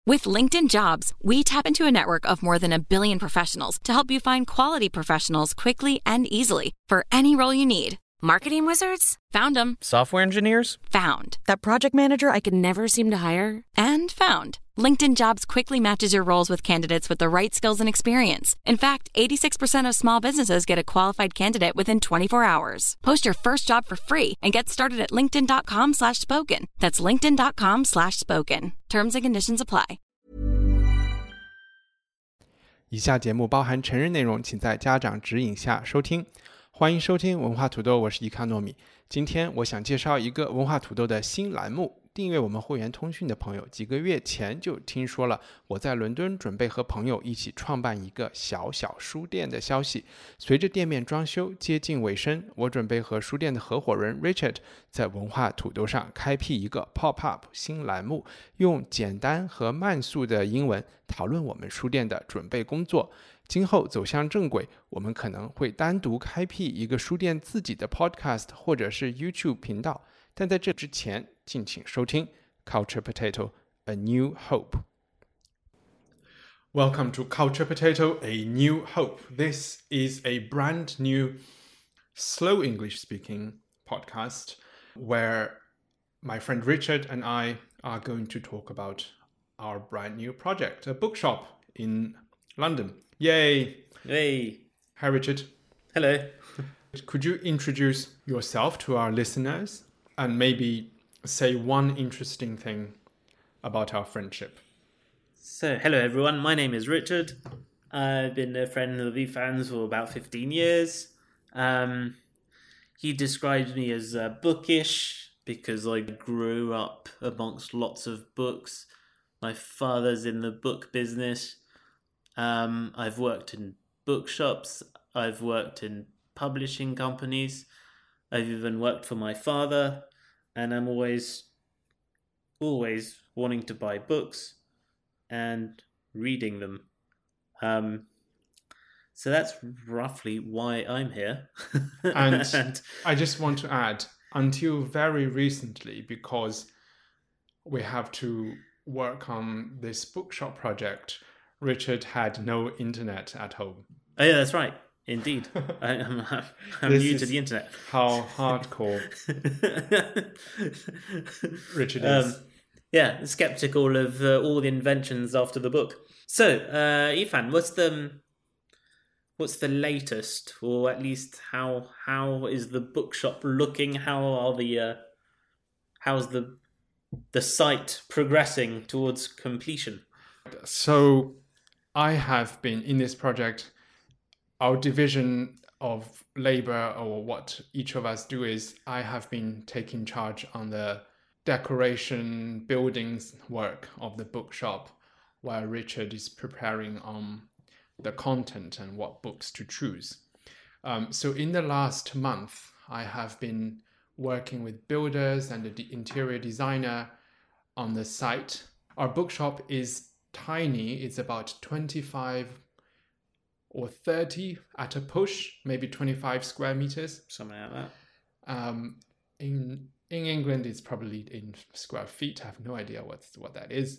With LinkedIn Jobs, we tap into a network of more than 1 billion professionals to help you find quality professionals quickly and easily for any role you need. Marketing wizards? Found them. Software engineers? Found. That project manager I could never seem to hire? And found. LinkedIn Jobs quickly matches your roles with candidates with the right skills and experience. In fact, 86% of small businesses get a qualified candidate within 24 hours. Post your first job for free and get started at linkedin.com/spoken. That's linkedin.com/spoken. Terms and conditions apply. 以下节目包含成人内容，请在家长指引下收听。欢迎收听文化土豆，我是伊卡糯米。今天我想介绍一个文化土豆的新栏目。订阅我们会员通讯的朋友，几个月前就听说了我在伦敦准备和朋友一起创办一个小书店的消息。随着店面装修接近尾声，我准备和书店的合伙人 Richard 在文化土豆上开辟一个 pop-up 新栏目，用简单和慢速的英文讨论我们书店的准备工作。今后走向正轨，我们可能会单独开辟一个书店自己的 podcast 或者是 YouTube 频道，但在这之前敬请收听 Culture Potato A New Hope. Welcome to Culture Potato A New Hope. This is a brand new slow English speaking podcast where my friend Richard and I are going to talk about our brand new project, a bookshop in London. Yay! Hey. Hi, Richard. Hello. Could you introduce yourself to our listeners and maybe say one interesting thing about our friendship? So, hello everyone. My name is Richard. I've been a friend of Yifan's for about 15 years. He describes me as bookish because I grew up amongst lots of books. My father's in the book business. I've worked in bookshops. I've worked in publishing companies. I've even worked for my father. And I'm always wanting to buy books and reading them. So that's roughly why I'm here. And I just want to add, until very recently, because we have to work on this bookshop project, Richard had no internet at home. Oh yeah, that's right. Indeed. I'm new to the internet. How hardcore Richard is. Yeah, skeptical of all the inventions after the book. So, Yifan, what's the latest, or at least how is the bookshop looking? How's the site progressing towards completion? So, I have been in this project. Our division of labor, or what each of us do, is I have been taking charge on the decoration buildings work of the bookshop, while Richard is preparing on the content and what books to choose. So in the last month, I have been working with builders and the interior designer on the site. Our bookshop is tiny. It's about 25 or 30 at a push, maybe 25 square meters. Something like that. In England, it's probably in square feet. I have no idea what that is.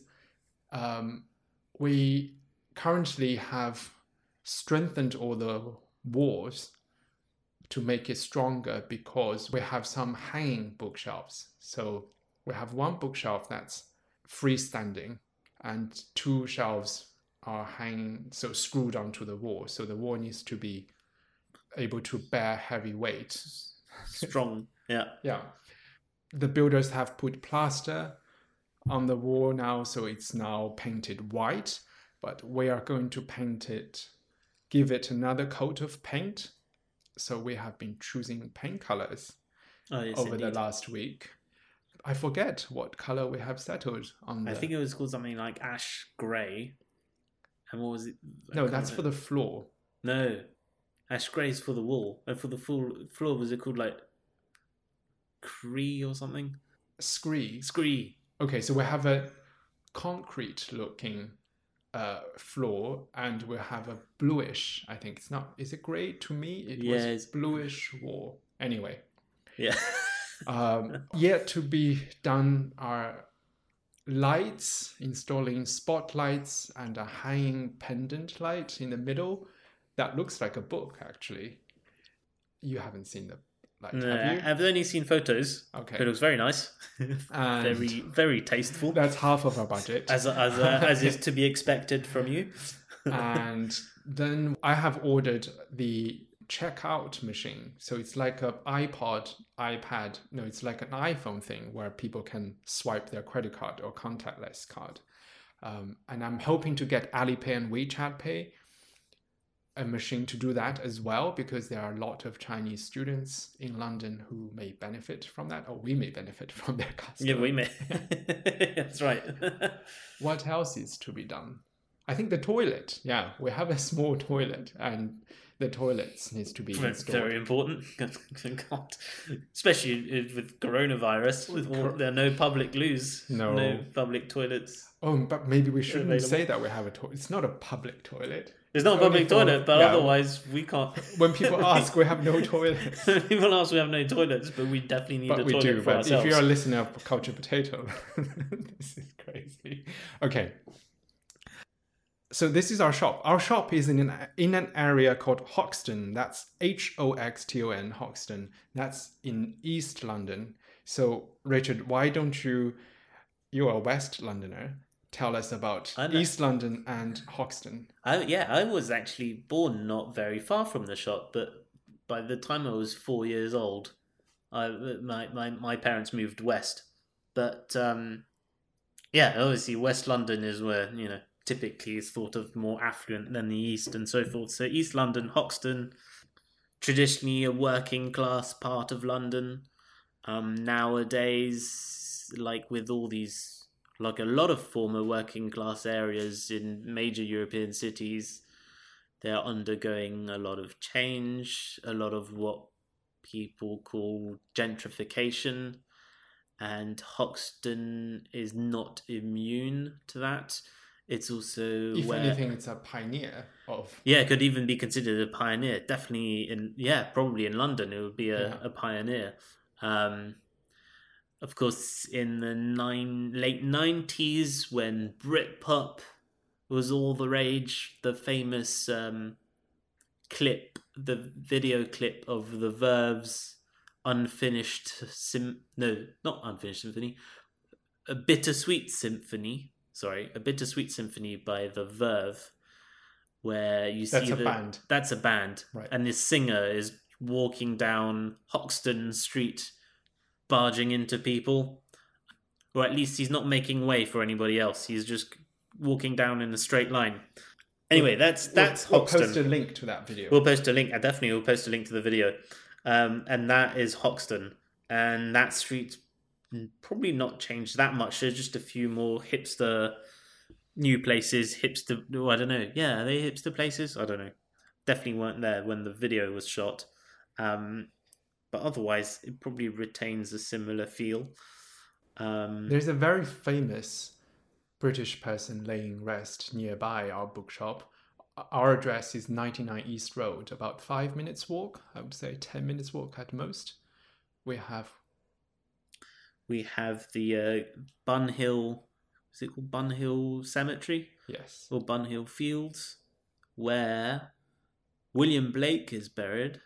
We currently have strengthened all the walls to make it stronger because we have some hanging bookshelves. So we have one bookshelf that's freestanding and two shelves are hanging, so screwed onto the wall. So the wall needs to be able to bear heavy weight. Strong, yeah. Yeah. The builders have put plaster on the wall now, so it's now painted white, but we are going to paint it, give it another coat of paint. So we have been choosing paint colors over the last week. I forget what color we have settled on. I think it was called something like ash grey. And what was it? No, that's for the floor. No, ash grey is for the wall. And for the floor, was it called like Cree or something? Scree. Okay, so we have a concrete looking floor, and we have a bluish, I think it's not, is it grey? To me, it's bluish wall. Anyway. Yeah. Yet to be done are lights, installing spotlights and a hanging pendant light in the middle. That looks like a book, actually. You haven't seen the light, have you? I've only seen photos. Okay. But it looks very nice. Very, very tasteful. That's half of our budget. As is to be expected from you. And then I have ordered the checkout machine. So it's like an iPad. No, it's like an iPhone thing where people can swipe their credit card or contactless card. And I'm hoping to get Alipay and WeChat Pay, a machine to do that as well, because there are a lot of Chinese students in London who may benefit from that, or we may benefit from their custom. Yeah, we may. That's right. What else is to be done? I think the toilet. Yeah, we have a small toilet, and the toilets needs to be installed. Very important. God. Especially with coronavirus, there are no public loos, no public toilets. Oh, but maybe we shouldn't say that we have a toilet. It's not a public toilet. It's not a public toilet, but otherwise we can't. When people ask, we have no toilets. People ask, we have no toilets, but we definitely need a toilet for ourselves. If you're a listener of Culture Potato, this is crazy. Okay. So this is our shop. Our shop is in an area called Hoxton. That's Hoxton, Hoxton. That's in East London. So Richard, why don't you're a West Londoner, tell us about East London and Hoxton? I was actually born not very far from the shop, but by the time I was 4 years old, my parents moved west. But obviously West London is where, typically is thought of more affluent than the East and so forth. So East London, Hoxton, traditionally a working class part of London. Nowadays, like with all these, like a lot of former working class areas in major European cities, they're undergoing a lot of change, a lot of what people call gentrification. And Hoxton is not immune to that. It's also anything, it's a pioneer of. Yeah, it could even be considered a pioneer. Definitely probably in London it would be a pioneer. Of course, in the late 90s, when Britpop was all the rage, the famous video clip of the Verve's A Bittersweet Symphony by the Verve, where you see band. That's a band, right? And this singer is walking down Hoxton Street, barging into people, or at least he's not making way for anybody else. He's just walking down in a straight line. Anyway, that's Hoxton. We'll post a link to that video. We'll post a link. I definitely will post a link to the video, and that is Hoxton, and that street's probably not changed that much. There's just a few more hipster new places. I don't know. Yeah, are they hipster places? I don't know. Definitely weren't there when the video was shot. But otherwise, it probably retains a similar feel. There's a very famous British person laying rest nearby our bookshop. Our address is 99 East Road, about 5 minutes walk. I would say 10 minutes walk at most. We have the Bunhill, is it called Bunhill Cemetery? Yes. Or Bunhill Fields, where William Blake is buried.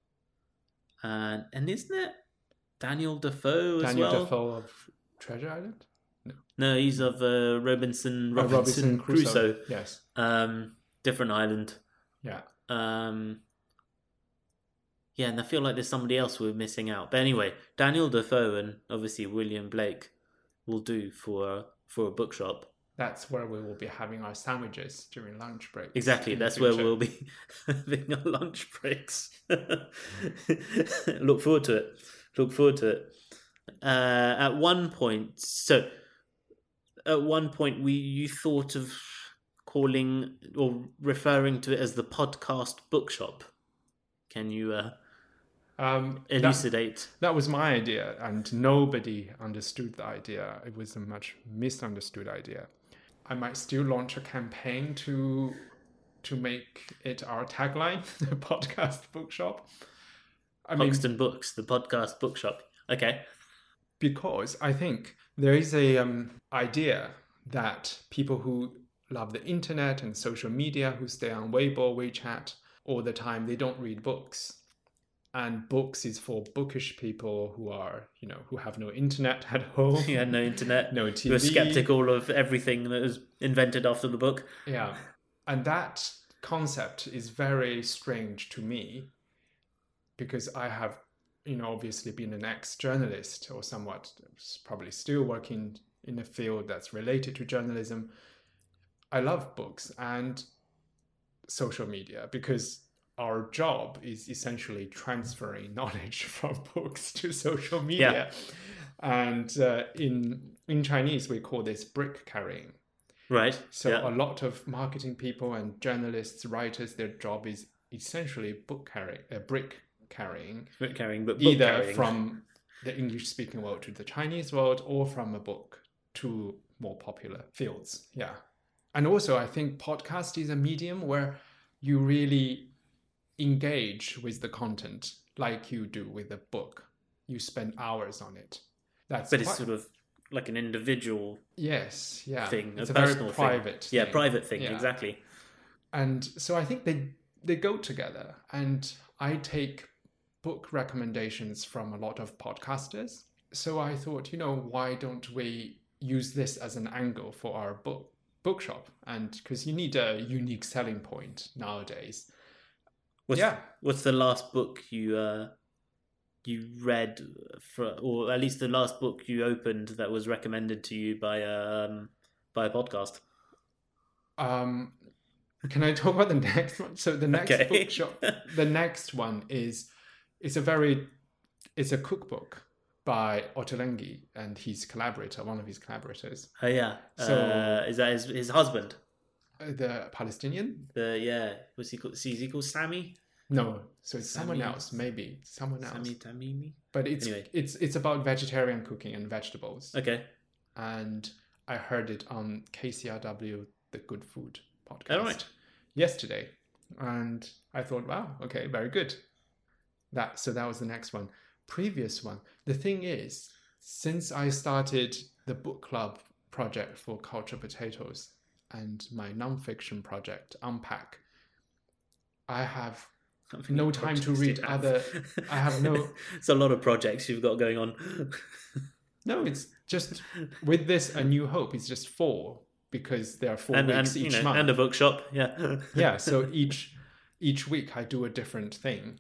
And isn't it Daniel Defoe as well? Daniel Defoe of Treasure Island? No, he's of Robinson Crusoe. Yes. Different island. Yeah. Yeah, and I feel like there's somebody else we're missing out. But anyway, Daniel Defoe and obviously William Blake will do for a bookshop. That's where we will be having our sandwiches during lunch breaks. Exactly, that's where we'll be having our lunch breaks. Look forward to it. At one point, you thought of calling or referring to it as the podcast bookshop. Can you elucidate? That was my idea, and nobody understood the idea. It was a much misunderstood idea. I might still launch a campaign to make it our tagline, the podcast bookshop. Hoxton Books, the podcast bookshop. Okay. Because I think There is a idea that people who love the internet and social media, who stay on Weibo, WeChat all the time, they don't read books. And books is for bookish people who are, who have no internet at home. Yeah, no internet. No TV. Who are skeptical of everything that was invented after the book. Yeah. And that concept is very strange to me because I have, obviously been an ex-journalist or somewhat, probably still working in a field that's related to journalism. I love books and social media because our job is essentially transferring knowledge from books to social media. Yeah. And in Chinese, we call this brick carrying. Right. So a lot of marketing people and journalists, writers, their job is essentially brick carrying. Brick carrying, but book either carrying. From the English-speaking world to the Chinese world, or from a book to more popular fields. Yeah. And also, I think podcast is a medium where you really engage with the content like you do with a book. You spend hours on it. But it's sort of like an individual thing, it's a very personal private thing. thing. Yeah, private thing, yeah. Exactly. And so I think they go together. And I take book recommendations from a lot of podcasters. So I thought, why don't we use this as an angle for our bookshop? And because you need a unique selling point nowadays. What's the last book you read, or at least the last book you opened that was recommended to you by a podcast? Can I talk about the next one? So the next bookshop, the next one is it's a cookbook by Ottolenghi and one of his collaborators. Oh yeah. So is that his husband? The Palestinian? What's he called? Is he called Sami? No, so it's someone else, maybe someone else. Sami Tamimi. But it's about vegetarian cooking and vegetables. Okay. And I heard it on KCRW, the Good Food podcast. Oh, right. Yesterday, and I thought, wow, okay, very good. That was the next one. Previous one. The thing is, since I started the book club project for Culture Potatoes and my nonfiction project Unpack, I have no time to read other. I have no. It's a lot of projects you've got going on. No, it's just with this A New Hope. It's just 4 because there are 4 weeks each month, and a bookshop. Yeah. Yeah. So each week I do a different thing.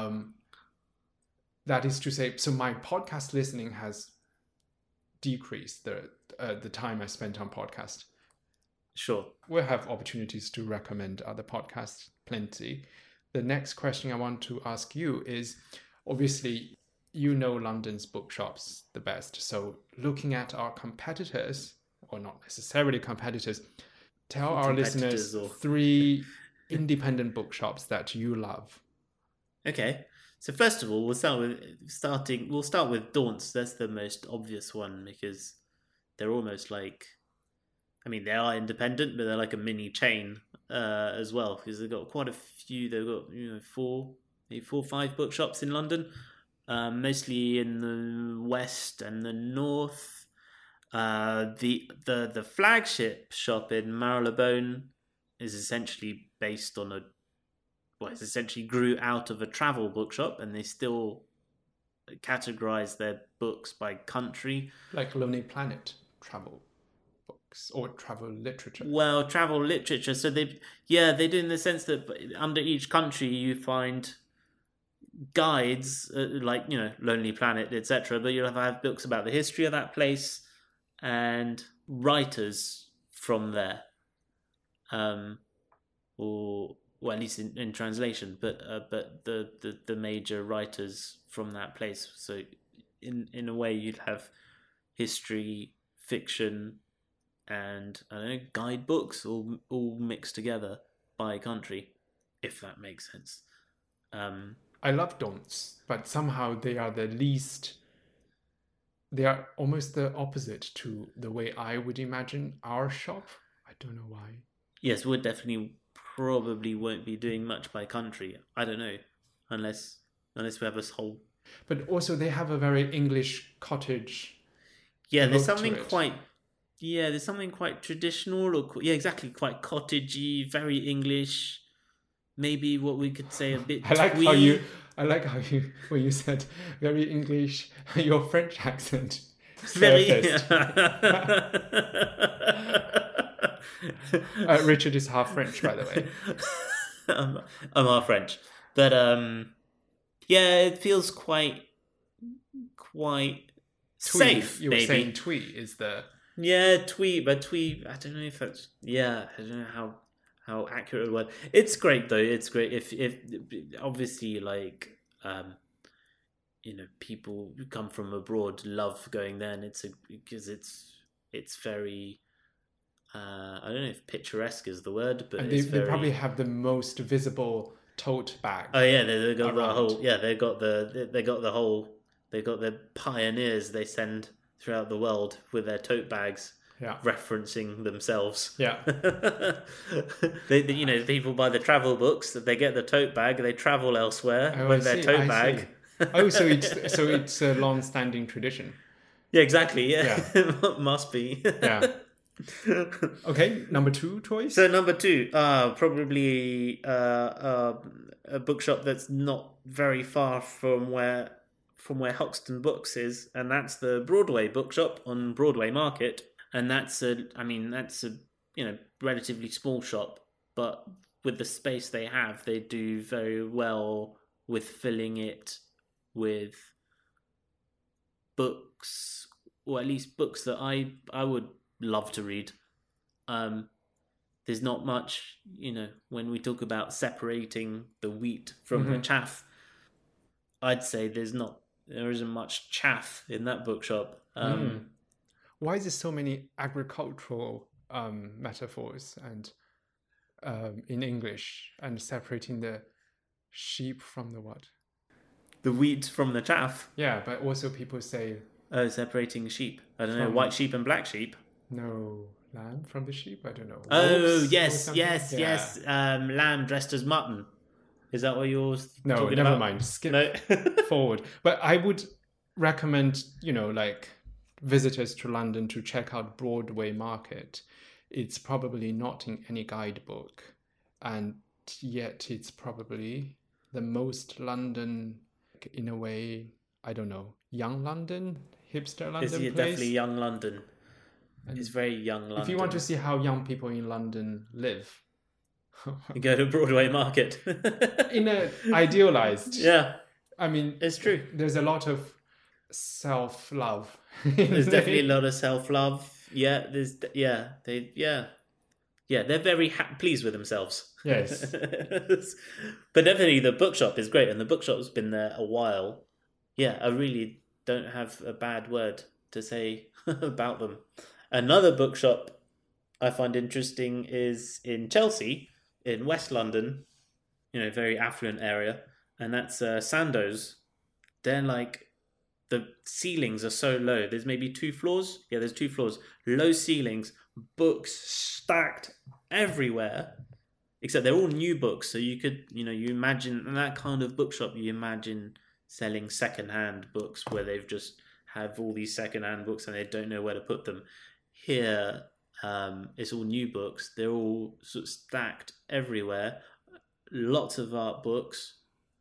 That is to say, so my podcast listening has decreased the time I spent on podcast. Sure. We'll have opportunities to recommend other podcasts plenty. The next question I want to ask you is, obviously, London's bookshops the best. So looking at our competitors, or not necessarily competitors, tell our listeners 3 independent bookshops that you love. Okay. So first of all, we'll start with Daunts. That's the most obvious one because they're almost like, they are independent, but they're like a mini chain as well because they've got quite a few. They've got 4 or 5 bookshops in London, mostly in the west and the north. The flagship shop in Marylebone is essentially based on it essentially grew out of a travel bookshop, and they still categorize their books by country. Like Lonely Planet travel books or travel literature. Well, travel literature. So they do in the sense that under each country you find guides, like, Lonely Planet, etc. But you'll have books about the history of that place and writers from there. Or at least in translation, but the major writers from that place. So in a way, you'd have history, fiction, and guidebooks all mixed together by country, if that makes sense. I love Daunts, but somehow they are the least. They are almost the opposite to the way I would imagine our shop. I don't know why. Yes, we're definitely. Probably won't be doing much by country. I don't know, unless we have this whole. But also they have a very English cottage. Yeah, there's look to something it. quite. Yeah, there's something quite traditional, or yeah, exactly, quite cottagey, very English. Maybe what we could say a bit I like twee. how you when you said very English, your French accent Very. surfaced. Richard is half French, by the way. I'm half French, but yeah, it feels quite Twee, safe. you were Maybe. saying twee is the Yeah, twee, but twee. I don't know if that's. Yeah, I don't know how accurate it was. It's great though. It's great if obviously like people who come from abroad love going there, and because it's very. I don't know if picturesque is the word, but and it's they very. probably have the most visible tote bag. Oh yeah, they got the around. whole. Yeah, they got the whole. They got the pioneers they send throughout the world with their tote bags, Yeah. referencing themselves. Yeah. People buy the travel books. They get the tote bag. They travel elsewhere Oh, with I their see, tote I bag. see. Oh, so it's a long-standing tradition. Yeah, exactly. Yeah, Yeah. must be. Yeah. Okay, number 2 choice. So number 2, probably a bookshop that's not very far from where Hoxton Books is, and that's the Broadway bookshop on Broadway Market, and that's a relatively small shop, but with the space they have, they do very well with filling it with books, or at least books that I would love to read. There's not much, when we talk about separating the wheat from the chaff, I'd say there isn't much chaff in that bookshop. Why is there so many agricultural metaphors and in English, and separating the sheep from the what? The wheat from the chaff. Yeah, but also people say Separating sheep. I don't know, white sheep and black sheep. no, lamb from the sheep. I don't know. Oh Wolves or yes, something? yes, Yeah. yes. Lamb dressed as mutton. Is that what you're No, talking never about? mind. Skip No. forward. But I would recommend, like visitors to London to check out Broadway Market. It's probably not in any guidebook, and yet it's probably the most London, in a way, I don't know, young London, hipster London It's place. definitely young London. It's very young London. If you want to see how young people in London live, you go to Broadway Market. in a idealized, Yeah, I mean, it's true. there's a lot of self-love. There's definitely a lot of self-love. Yeah, they're very pleased with themselves. Yes. But definitely the bookshop is great, and the bookshop's been there a while. Yeah, I really don't have a bad word to say about them. Another bookshop I find interesting is in Chelsea, in West London, very affluent area, and that's Sandoz. They're like, the ceilings are so low. There's maybe 2 floors. Yeah, there's 2 floors. Low ceilings, books stacked everywhere. Except they're all new books. So you could, you imagine in that kind of bookshop, you imagine selling secondhand books where they've just have all these secondhand books and they don't know where to put them. Here, it's all new books. They're all sort of stacked everywhere. Lots of art books.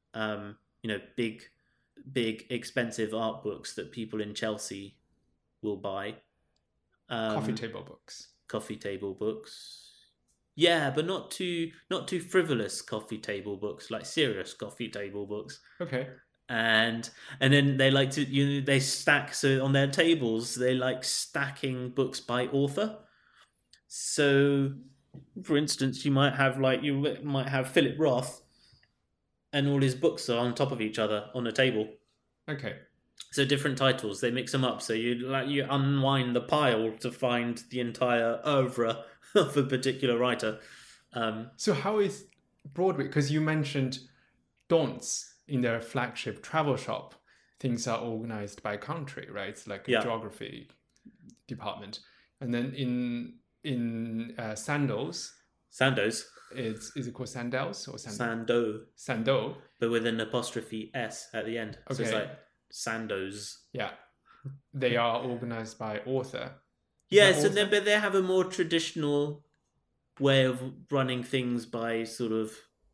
Big expensive art books that people in Chelsea will buy. Coffee table books. Coffee table books. Yeah, but not too frivolous coffee table books, like serious coffee table books. Okay. And then they like to they stack, so on their tables they like stacking books by author. So, for instance, you might have Philip Roth, and all his books are on top of each other on a table. Okay. So different titles, they mix them up. So you unwind the pile to find the entire oeuvre of a particular writer. So how is Broadway? Because you mentioned Daunt's in their flagship travel shop. Things are organized by country, right? It's like a geography department. And then in Sandoz. Is it called Sandals or Sandoz? Sandoz, but with an apostrophe S at the end. Okay. So it's like Sandoz. Yeah. they are organized by author. Yeah, so but they have a more traditional way of running things by sort of,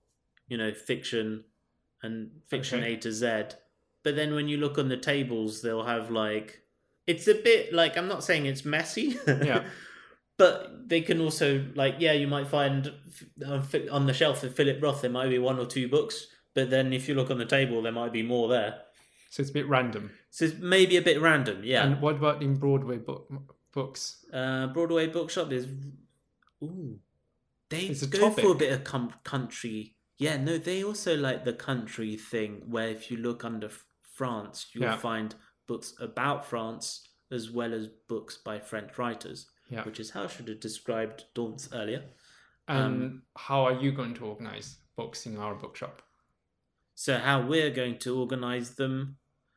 fiction and fiction Okay. A to Z. But then when you look on the tables, they'll have it's a bit like, I'm not saying it's messy. Yeah. But they can also, you might find on the shelf of Philip Roth, there might be one or two books. But then if you look on the table, there might be more there. So it's a bit random. So it's maybe a bit random, yeah. And what about in Broadway books? Broadway Bookshop is... Ooh. They It's a go topic. for a bit of country. Yeah, no, they also like the country thing, where if you look under France, you'll find books about France as well as books by French writers, which is how I should have described Daunt's earlier. And how are you going to organize books in our bookshop? So how we're going to organize them?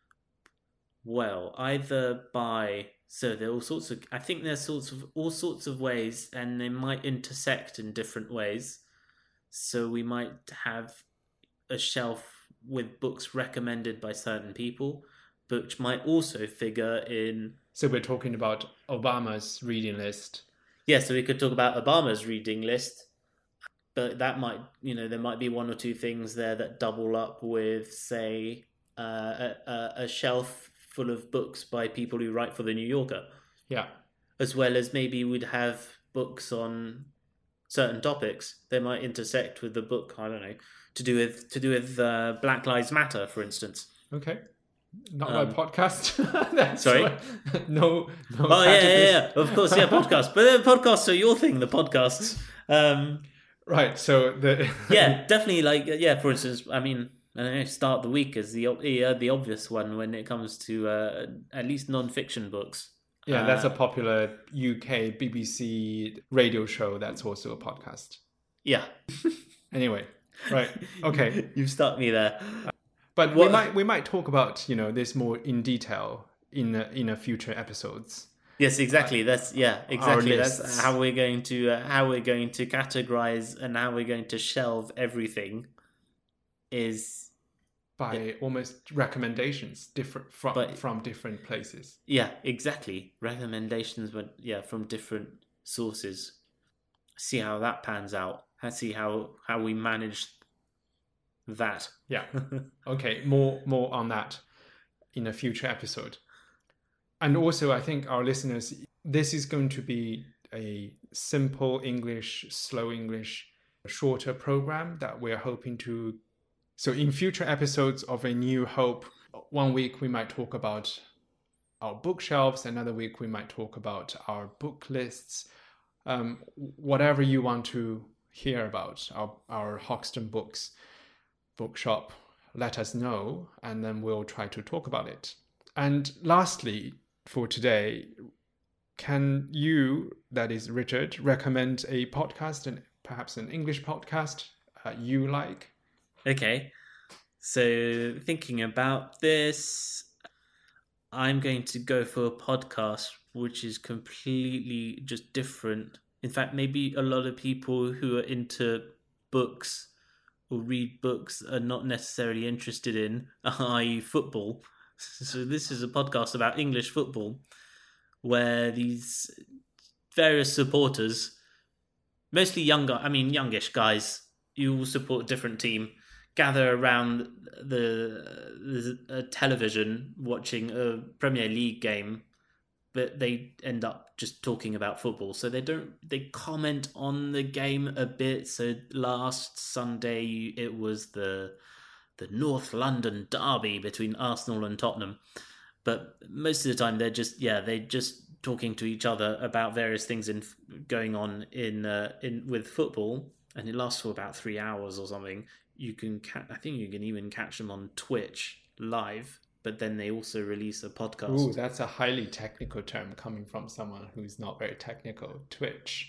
Well, either by... So there are all sorts of... I think there's all sorts of ways, and they might intersect in different ways. So we might have a shelf with books recommended by certain people, but which might also figure in... So we're talking about Obama's reading list. Yeah, so we could talk about Obama's reading list, but that might, there might be one or two things there that double up with, say, a shelf full of books by people who write for the New Yorker. Yeah. As well as maybe we'd have books on certain topics. They might intersect with the book, I don't know, to do with Black Lives Matter, for instance. Okay. Not my podcast. Sorry? No. Oh, yeah. Of course, yeah, podcast. But the podcasts are your thing, the podcasts. Right, so yeah, definitely, for instance, I mean... I don't know, Start the Week is the obvious one when it comes to at least non-fiction books. Yeah, that's a popular UK BBC radio show that's also a podcast. Yeah. Anyway, right, okay. You've stuck me there. But we might talk about this more in detail in a future episodes. Yes, exactly. That's how we're going to categorize and how we're going to shelve everything. Is by almost recommendations different from different places. Yeah, exactly. Recommendations, from different sources. See how that pans out. See how we manage that. Yeah. Okay. More on that in a future episode. And also, I think our listeners, this is going to be a simple English, slow English, shorter program that we're hoping to. So in future episodes of A New Hope, one week we might talk about our bookshelves, another week we might talk about our book lists, whatever you want to hear about our Hoxton Books bookshop, let us know, and then we'll try to talk about it. And lastly, for today, can you, that is Richard, recommend a podcast, and perhaps an English podcast you like? Okay, so thinking about this, I'm going to go for a podcast which is completely just different. In fact, maybe a lot of people who are into books or read books are not necessarily interested in, i.e. football. So this is a podcast about English football, where these various supporters, mostly youngish guys, you will support a different team, gather around the television watching a Premier League game, but they end up just talking about football. So they comment on the game a bit. So last Sunday it was the North London derby between Arsenal and Tottenham, but most of the time they're just talking to each other about various things going on in with football, and it lasts for about 3 hours or something. I think you can even catch them on Twitch live, but then they also release a podcast. Ooh, that's a highly technical term coming from someone who's not very technical. Twitch.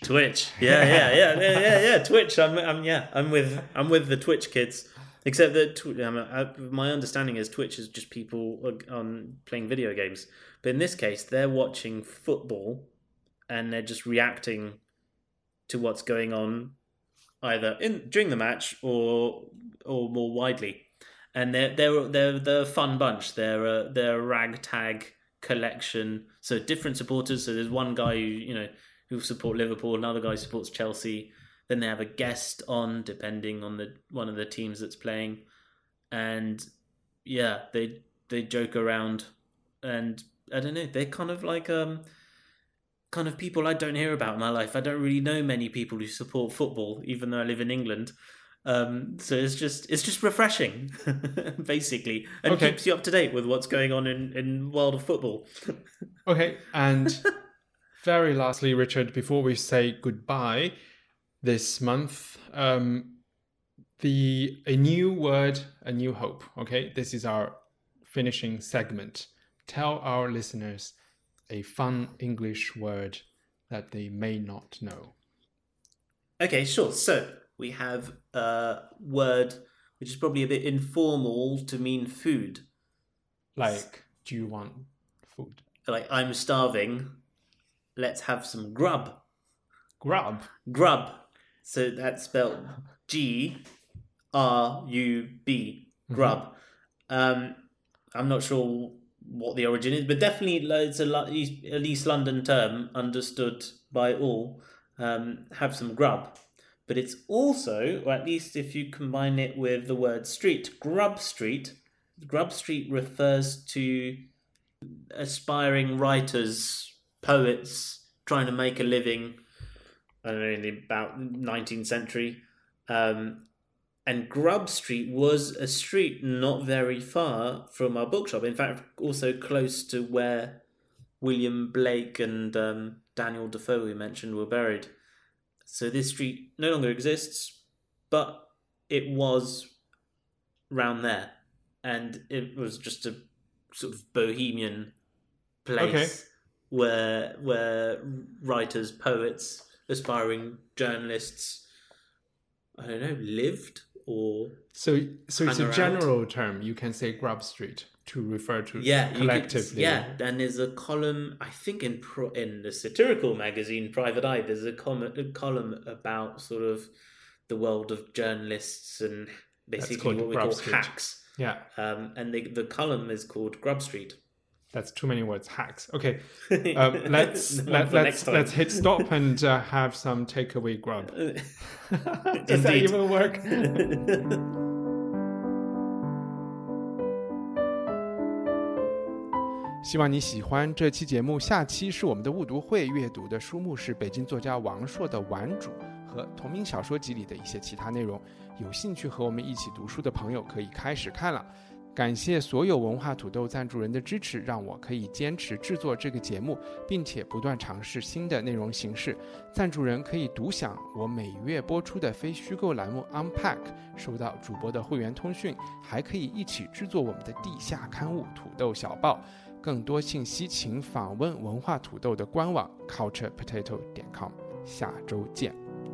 Yeah. Twitch. I'm with the Twitch kids. Except that my understanding is Twitch is just people on playing video games. But in this case, they're watching football and they're just reacting to what's going on, either during the match or more widely. And they're a fun bunch. They're a ragtag collection. So different supporters. So there's one guy who support Liverpool, another guy supports Chelsea. Then they have a guest on, depending on one of the teams that's playing, and yeah, they joke around, and I don't know, they're kind of like kind of people I don't hear about in my life. I don't really know many people who support football, even though I live in England. So it's just refreshing, basically, and keeps you up to date with what's going on in world of football. Okay, and very lastly, Richard, before we say goodbye this month, a new word, a new hope. Okay, this is our finishing segment. Tell our listeners a fun English word that they may not know. Okay, sure. So we have a word which is probably a bit informal to mean food. Like, do you want food? Like, I'm starving. Let's have some grub. Grub? Grub. So that's spelled Grub. Grub. I'm not sure what the origin is, but definitely it's at East London term, understood by all. Have some grub. But it's also, or at least if you combine it with the word street, Grub Street. Grub Street refers to aspiring writers, poets, trying to make a living, I don't know, in the about 19th century. And Grub Street was a street not very far from our bookshop. In fact, also close to where William Blake and Daniel Defoe, we mentioned, were buried. So this street no longer exists, but it was round there. And it was just a sort of bohemian place where writers, poets, aspiring journalists, I don't know, lived or so it's a general term. You can say Grub Street to refer to collectively. And there's a column, I think in the satirical magazine Private Eye, there's a column about sort of the world of journalists and basically what we call hacks. Yeah. And the column is called Grub Street. That's too many words. Hacks. Okay. Let's hit stop and have some takeaway grub. Does that even work? 希望你喜欢这期节目。下期是我们的误读会，阅读的书目是北京作家王朔的《顽主》和同名小说集里的一些其他内容。有兴趣和我们一起读书的朋友可以开始看了。感谢所有文化土豆赞助人的支持，让我可以坚持制作这个节目，并且不断尝试新的内容形式。赞助人可以独享我每月播出的非虚构栏目 Unpack， 收到主播的会员通讯，还可以一起制作我们的地下刊物土豆小报。更多信息请访问文化土豆的官网 culturepotato.com。 下周见。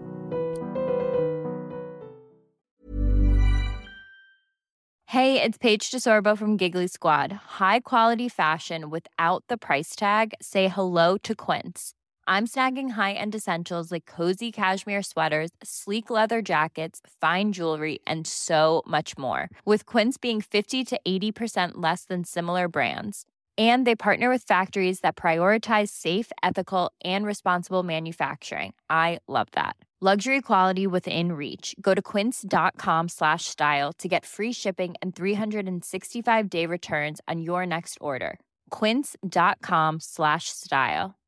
Hey, it's Paige DeSorbo from Giggly Squad. High quality fashion without the price tag. Say hello to Quince. I'm snagging high-end essentials like cozy cashmere sweaters, sleek leather jackets, fine jewelry, and so much more. With Quince being 50 to 80% less than similar brands. And they partner with factories that prioritize safe, ethical, and responsible manufacturing. I love that. Luxury quality within reach. Go to quince.com/style to get free shipping and 365-day returns on your next order. Quince.com/style.